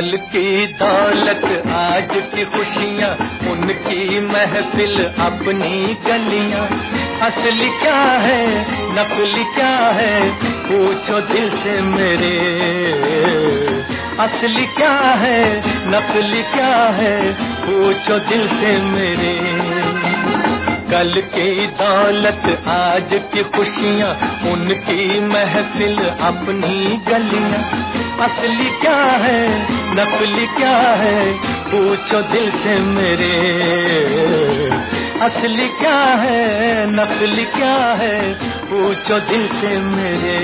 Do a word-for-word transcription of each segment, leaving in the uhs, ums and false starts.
कल की दौलत आज की खुशियाँ, उनकी महफिल अपनी गलियाँ। असली क्या है नकली क्या है पूछो दिल से मेरे, असली क्या है नकली क्या है पूछो दिल से मेरे। कल की दौलत आज की खुशियाँ, उनकी महफिल अपनी गलियाँ। असली क्या है नकली क्या है पूछो दिल से मेरे, असली क्या है नकली क्या है पूछो दिल से मेरे।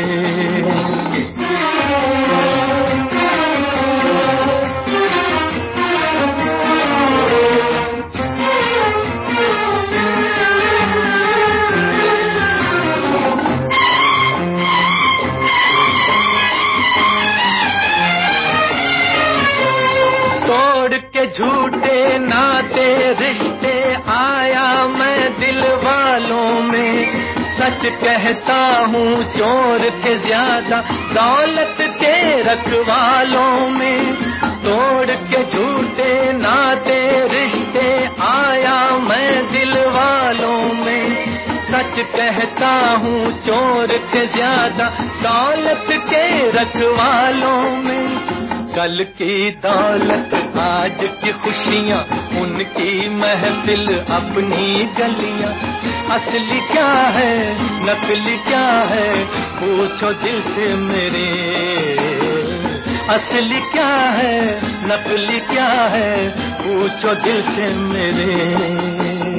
झूठे नाते रिश्ते आया मैं दिल वालों में, सच कहता हूँ चोर के ज्यादा दौलत के रखवालों में। तोड़ के झूठे नाते रिश्ते आया मैं दिल वालों में, सच कहता हूँ चोर के ज्यादा दौलत के रखवालों में। कल की दौलत आज की खुशियाँ, उनकी महफिल अपनी गलियाँ। असली क्या है नकली क्या है पूछो दिल से मेरे, असली क्या है नकली क्या है पूछो दिल से मेरे।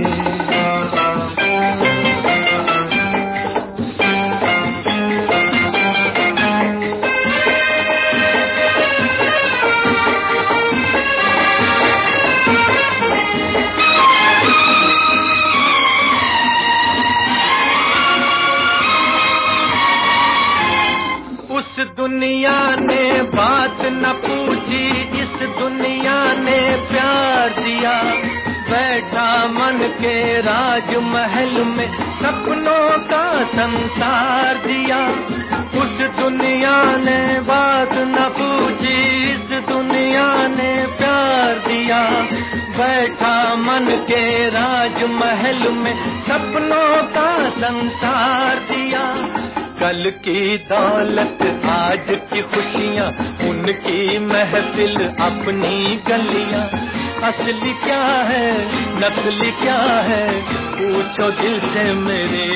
उस दुनिया ने बात न पूछी, इस दुनिया ने प्यार दिया। बैठा मन के राजमहल में सपनों का संसार दिया। उस दुनिया ने बात न पूछी, इस दुनिया ने प्यार दिया। बैठा मन के राजमहल में सपनों का संसार दिया। कल की दौलत आज की खुशियाँ, उनकी महफिल अपनी गलियाँ। असली क्या है नकली क्या है पूछो दिल से मेरे,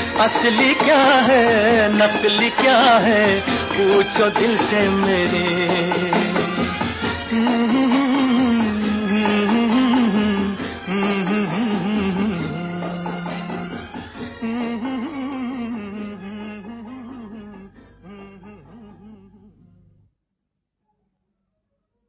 असली क्या है नकली क्या है पूछो दिल से मेरे।